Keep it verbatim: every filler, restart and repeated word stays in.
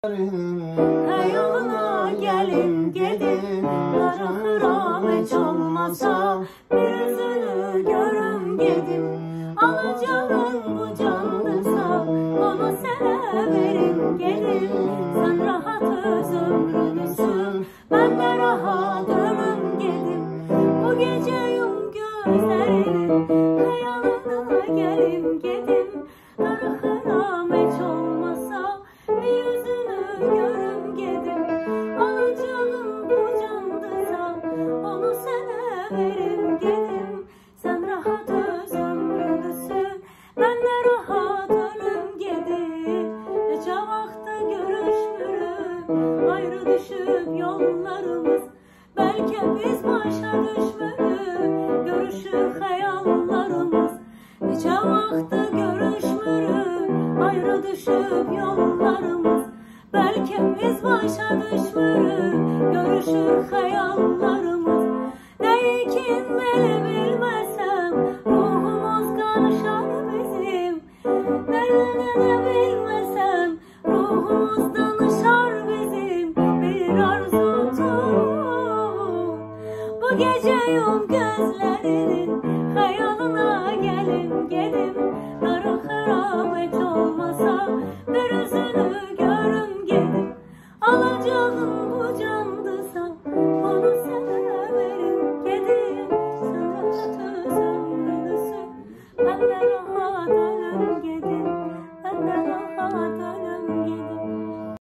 Yoluna gelin gedin, darıxıram heç olmasa, bir üzünü görüm gedim. Alacağım bu candırsa, onu sənə verim gedim. Sen rahat öz ömrünü sür, ben de rahat ölüm gedim. Bu gece yum gözlerini, hayalına gelim gedim. Darıxıram heç olmasa, bir yüzünü görüm gedim. Alacağım bu candırsa, onu sənə verim gedim. Sen rahat öz ömrünü sür, ben de rahat ölüm gedim. Nece vaxtı görüşmürük, ayrı düşüp yollarımız. Belki biz başa düşmürük, görüşür hayallarımız. Nece vaxtı görüşmürük, ayrı düşüp yollarımız. Belki biz başa düşmürük, görüşür hayallarımız. Neyi kimleri bilmesem, ruhumuz karışar bizim. Ne ne ne ne